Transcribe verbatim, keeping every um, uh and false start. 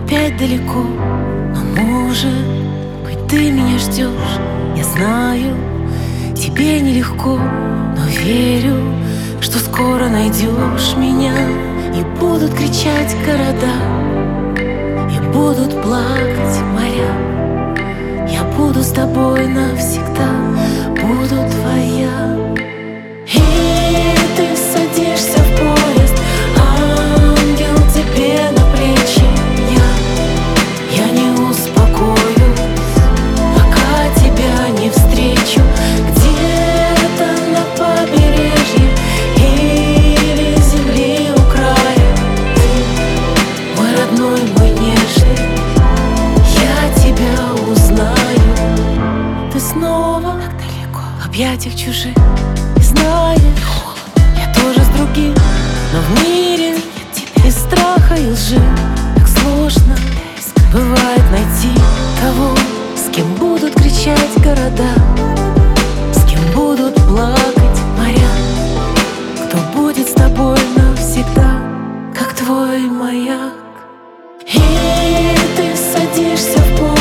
опять далеко, но может быть ты меня ждешь. Я знаю, тебе нелегко, но верю, что скоро найдешь меня. И будут кричать города, и будут плакать моря. Я буду с тобой навсегда, буду твоя. И ты садишься в поезд, ангел тебе на плечи. Я, я не успокоюсь, пока тебя не встречу. Где-то на побережье или земли у края. Ты мой родной, мой нежный, я тебя узнаю. Ты снова так далеко, в объятиях чужих. И знаешь, я тоже с другим, но в мире нет тебя. И страха, и лжи так сложно бывает найти того, с кем будут кричать города, с кем будут плакать моря, кто будет с тобой навсегда, как твой маяк. И ты садишься в поезд,